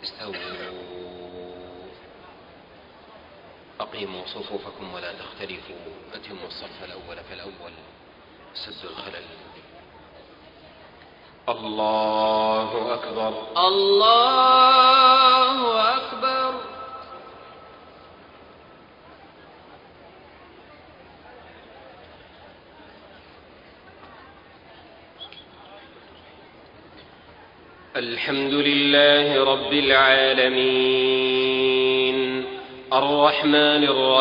استووا. أقيموا صفوفكم ولا تختلفوا. أتموا الصف الأول فالأول. سدوا الخلل. الله أكبر. الله أكبر. الحمد لله رب العالمين الرحمن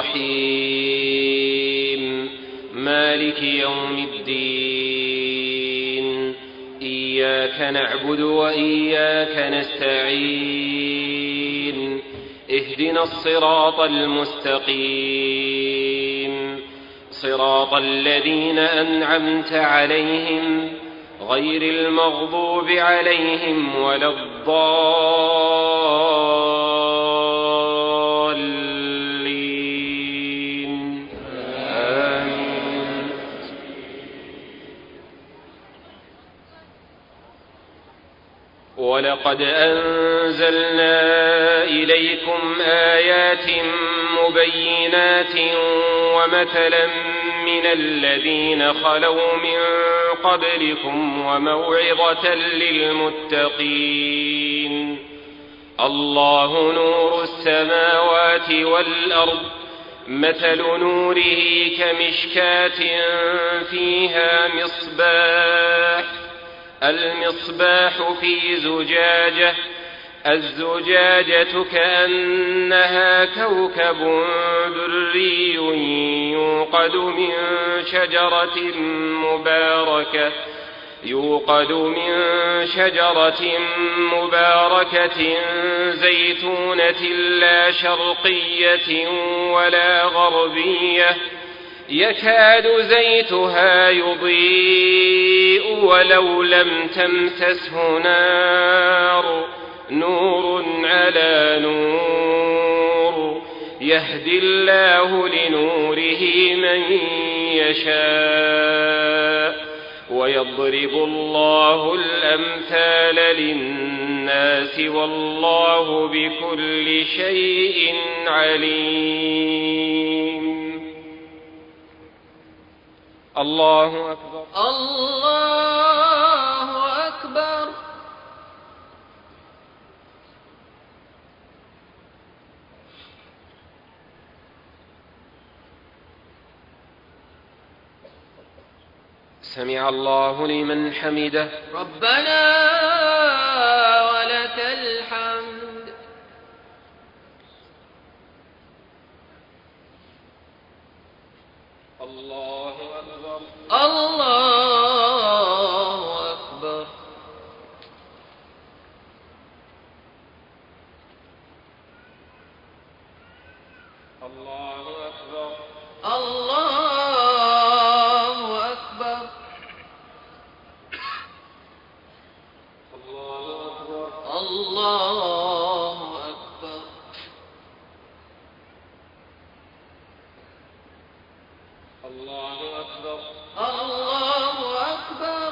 الرحيم مالك يوم الدين. إياك نعبد وإياك نستعين. اهدنا الصراط المستقيم صراط الذين أنعمت عليهم غير المغضوب عليهم ولا الضالين. آمين. ولقد أنزلنا إليكم آيات مبينات ومثلا من الذين خلوا من قبلكم وموعظة للمتقين. الله نور السماوات والأرض. مثل نوره كمشكاة فيها مصباح. المصباح في زجاجة. الزجاجة كأنها كوكب دري يوقد من شجرة مباركة زيتونة لا شرقية ولا غربية يكاد زيتها يضيء ولو لم تمسسه نار. نور على نور يهدي الله لنوره من يشاء ويضرب الله الأمثال للناس والله بكل شيء عليم. الله أكبر. الله أكبر. سمع الله لمن حمده. ربنا ولك الحمد. الله أكبر. الله أكبر. الله أكبر. الله أكبر. الله أكبر. الله أكبر. الله أكبر.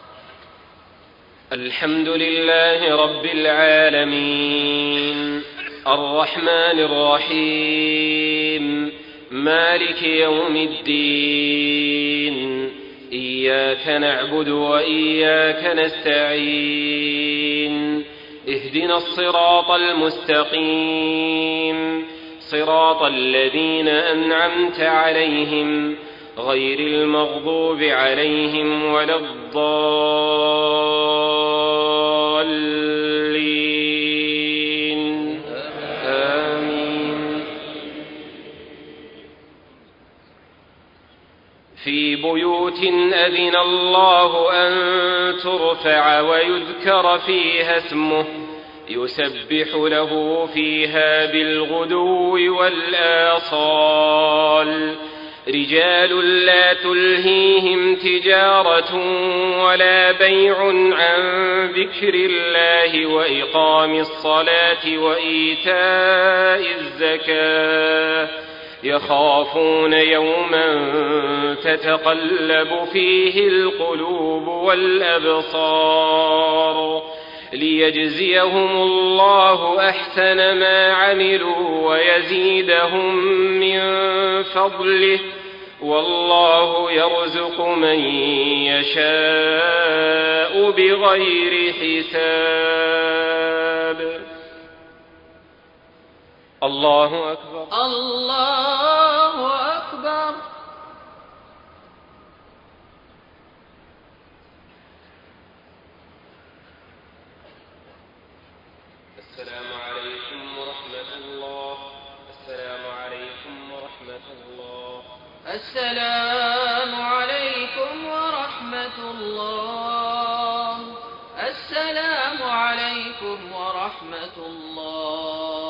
الحمد لله رب العالمين الرحمن الرحيم مالك يوم الدين. إياك نعبد وإياك نستعين. اهدنا الصراط المستقيم صراط الذين أنعمت عليهم غير المغضوب عليهم ولا الضالين. آمين. في بيوت أذن الله أن ترفع ويذكر فيها اسمه يسبح له فيها بالغدو والآصال. رجال لا تلهيهم تجارة ولا بيع عن ذكر الله وإقام الصلاة وإيتاء الزكاة يخافون يوما تتقلب فيه القلوب والأبصار. ليجزيهم الله أحسن ما عملوا ويزيدهم من فضله، والله يرزق من يشاء بغير حساب. الله أكبر. الله أكبر. السلام عليكم ورحمة الله. السلام عليكم ورحمة الله. السلام عليكم ورحمة الله. السلام عليكم ورحمة الله.